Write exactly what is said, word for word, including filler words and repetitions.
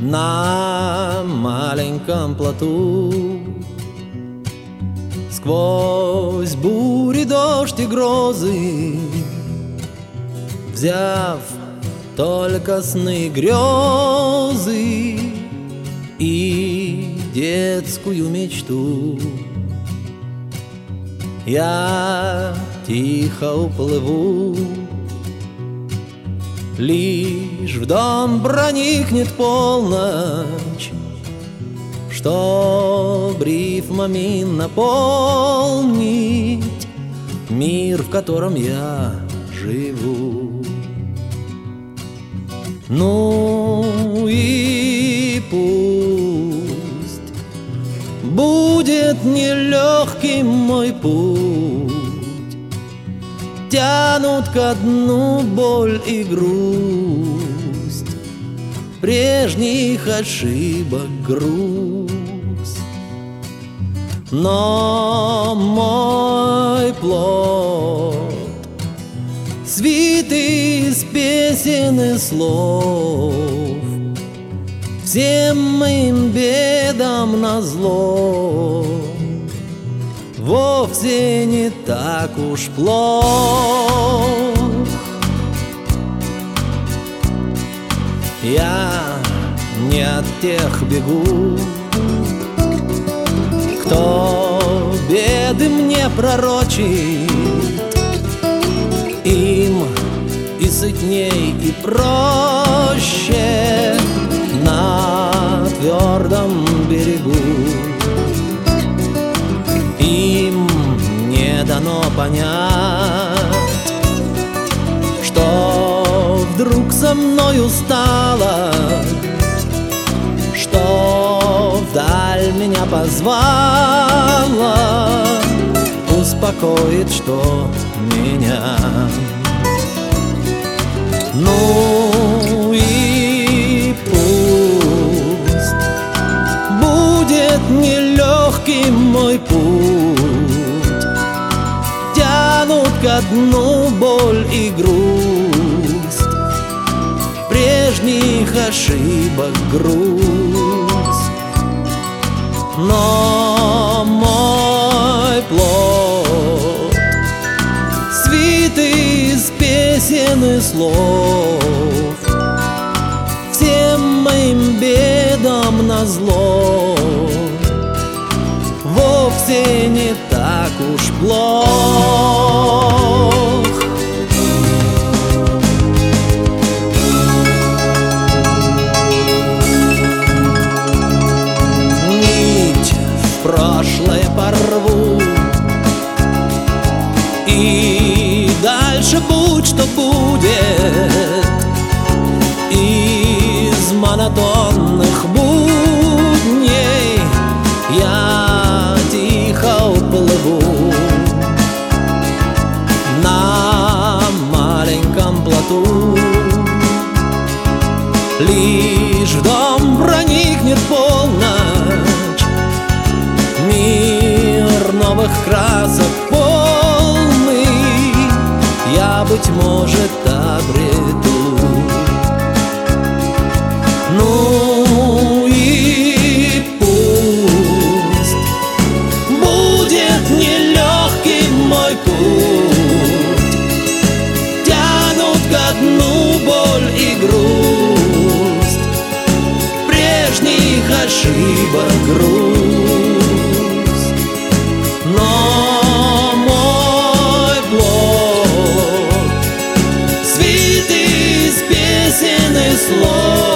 на маленьком плоту. Сквозь бури, дождь и грозы, взяв только сны и грезы и детскую мечту, я тихо уплыву. Лишь в дом проникнет полночь, чтоб рифмами наполнить мир, в котором я живу. Ну и пусть будет нелегким мой путь, тянут ко дну боль и грусть, прежних ошибок груз. Но мой плод свитый из песен и слов, всем моим бедам назло, вовсе не так уж плох. Я не от тех бегу, кто беды мне пророчит. Им и сытней, и проще на твердом берегу. Им не дано понять, что вдруг со мною стало, что вдаль меня позвала, успокоит, что меня. Ну и пусть будет нелегким мой путь, тянут ко дну боль и грусть, прежних ошибок грусть. Но мой плод свитый из песен и слов, всем моим бедам назло, вовсе не так уж плох. Нить в прошлое порву, и дальше будь что будет. Из монотонных будней я тихо уплыву на маленьком плоту. Лишь в дом проникнет полночь, мир новых красок полный я, быть может, обрету. Ну и пусть будет нелегким мой путь, тянут ко дну боль и грусть, прежних ошибок грусть. Но мой плод свитый из песен и слов,